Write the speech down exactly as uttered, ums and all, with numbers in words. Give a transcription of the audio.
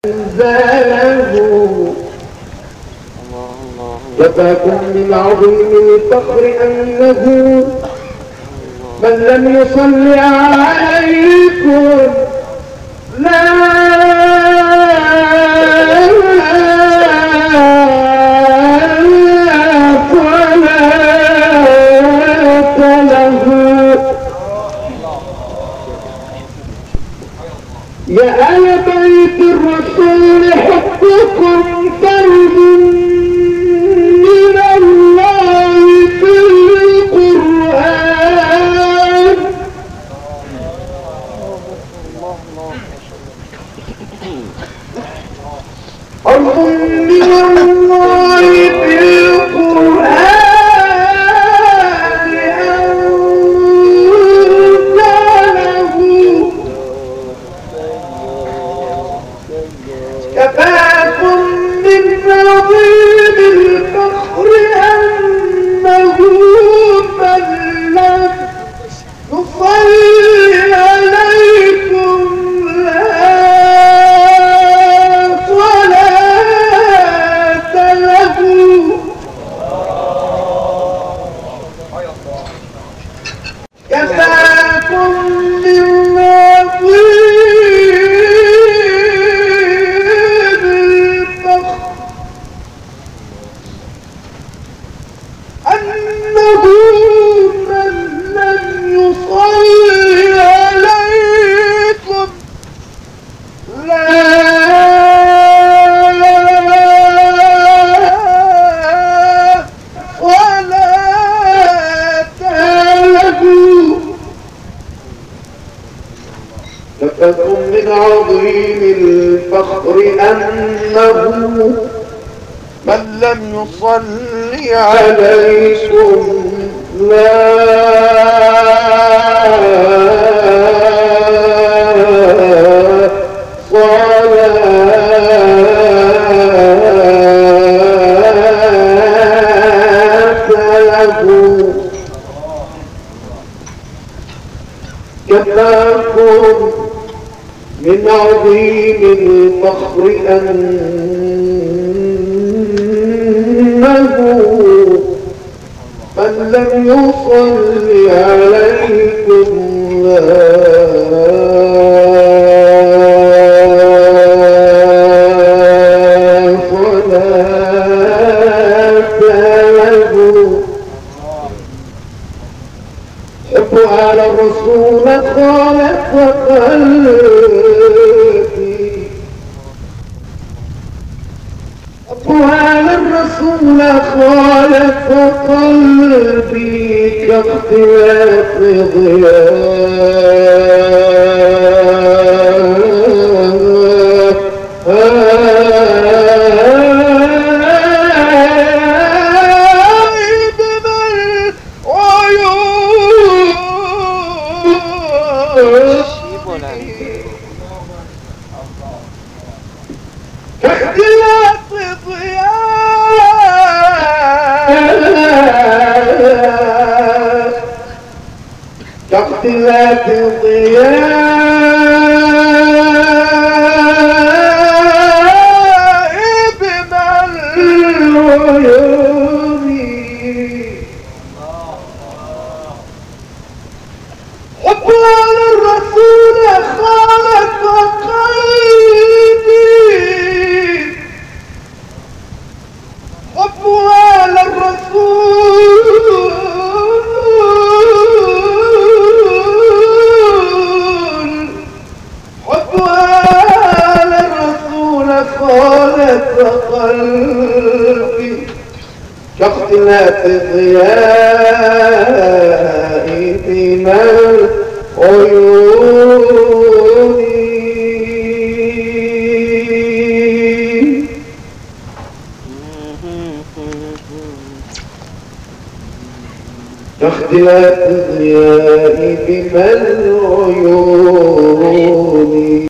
أنزاله كفاكم من عظيم الفخر أنه من لم يصل عليكم لا صلاة له. يا أهل بيت الرسول حبكم فرض من الله في القرآن. فرض من الله في القرآن كفاكم من عظيم الفخر أنه من لم يصلي عليكم لا صلاة له. كفاكم من أنه من لم يصلي عليكم لا صلاة له. كفاكم من عظيم الفخر أنه من لم يصلي عليكم لا صلاة له. كفاكم من عظيم الفخر أنه من لم يصلي عليكم لا صلاة له. حب على الرسول خالق قلبي وعلى الرسول خالف قلبي كاختلاف ضياء كاختلاف ضياء كاختلاف ضياء بمن العيون. حب على الرسول خالق قلبي حب على الرسول حب على الرسول خالق قلبي كاختلاف الضياء بين العيون. كاختلاف الضياء بين العيون.